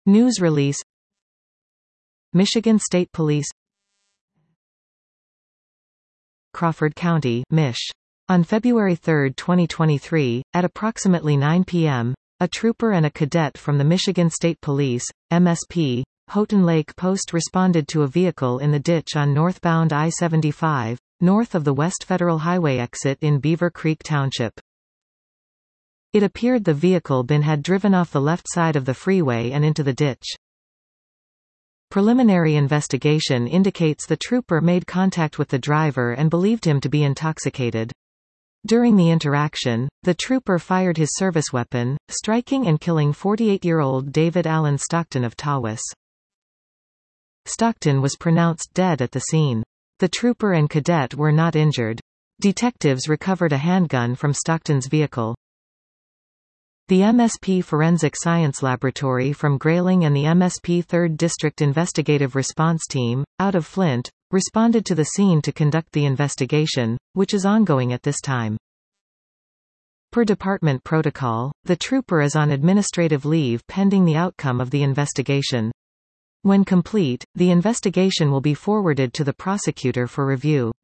News release. Michigan State Police, Crawford County, Mich. On February 3, 2023, at approximately 9 p.m., a trooper and a cadet from the Michigan State Police, MSP, Houghton Lake Post responded to a vehicle in the ditch on northbound I-75, north of the West Federal Highway exit in Beaver Creek Township. It appeared the vehicle had driven off the left side of the freeway and into the ditch. Preliminary investigation indicates the trooper made contact with the driver and believed him to be intoxicated. During the interaction, the trooper fired his service weapon, striking and killing 48-year-old David Allen Stockton of Tawas. Stockton was pronounced dead at the scene. The trooper and cadet were not injured. Detectives recovered a handgun from Stockton's vehicle. The MSP Forensic Science Laboratory from Grayling and the MSP 3rd District Investigative Response Team, out of Flint, responded to the scene to conduct the investigation, which is ongoing at this time. Per department protocol, the trooper is on administrative leave pending the outcome of the investigation. When complete, the investigation will be forwarded to the prosecutor for review.